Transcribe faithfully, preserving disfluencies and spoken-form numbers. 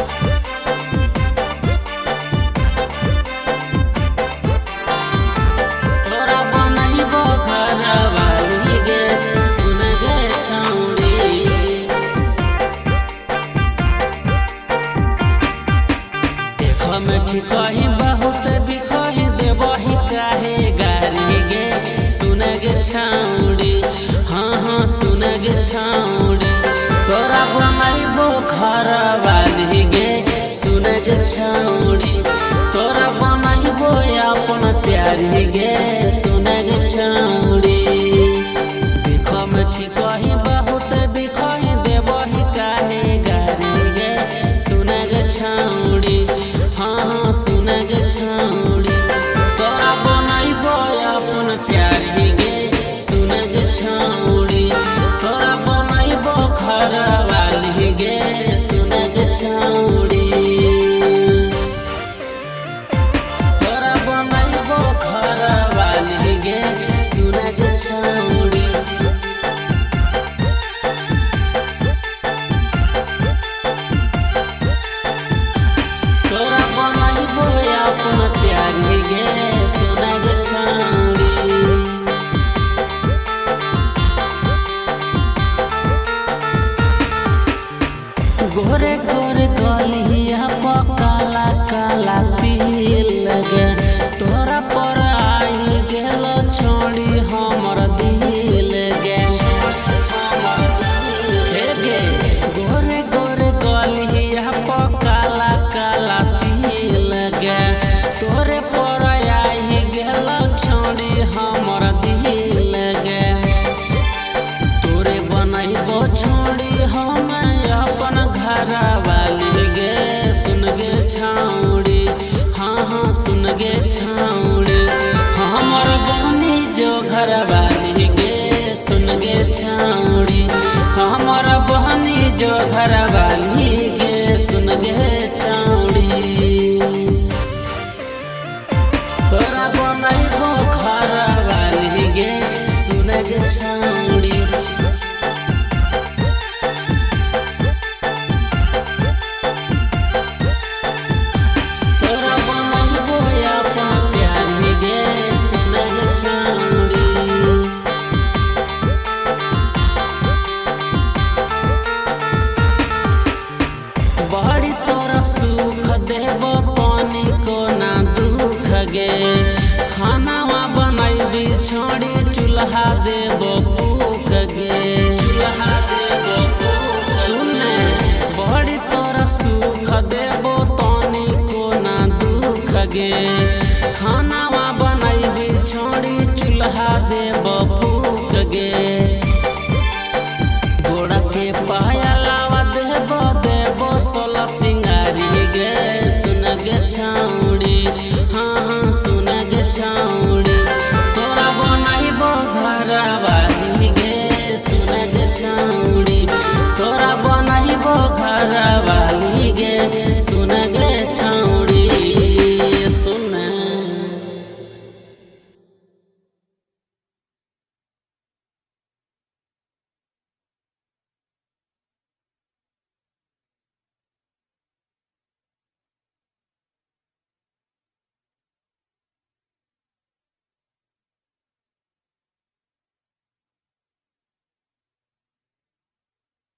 तोरा बनैबो घरवाली गे सुन गे छौड़ी। देखो में ठिकही बहुत बिकही देबही काहे गारी गे सुन गे छौड़ी। हाँ हाँ सुन गे छौड़ी तोरा बनैबो घरवाली गे सुन गे छौड़ी। तोरा बनैबो अपन प्यारी गे सुन गे छौड़ी। देखो में ठिकही बहुत बिकही देबही काहे गारी गे सुन गे छौड़ी। हाँ हाँ सुन गे छौड़ी तोरा बनैबो अपन प्यारी गे सुन गे छौड़ी। तोरा बनैबो घरवाली गे सुन गे छौड़ी। तोरा बनैबो घरवाली गे सुन गे छौड़ी। तोरा बनैबो अपन प्यारी गे सुन गे छौड़ी। गोरे गोरे गलिया पर काला काला तिल लगे तोरा पर आई गेल छोड़ी हमर दिल गे। हे गे गोरे गोरे गलिया पर काला काला तिल लगे तोरे पर आई गेल छोड़ी हमर दिल गे। तोरे बनैबो छोड़ी हम अपन घरवाली गे सुन गे छौड़ी। हाँ हाँ सुन गे छौड़ी हमर बनी जो घरवाली गे सुन गे छौड़ी। हमर बनी जो घरवाली गे सुन गे छौड़ी। तोरा बनैबो घरवाली गे सुन गे छौड़ी। तोरा बनैबो अपन प्यारी गे सुन गे छौड़ी। बड़ी तोरा सुख देबो पानी को ना दुख गे। खानावा बनैबी छोड़ी चूल्हा देबो फूक गे। चूल्हा देबो फूक सुने बड़ी तोरा सुख देबो पानी को ना दुख गे। खाना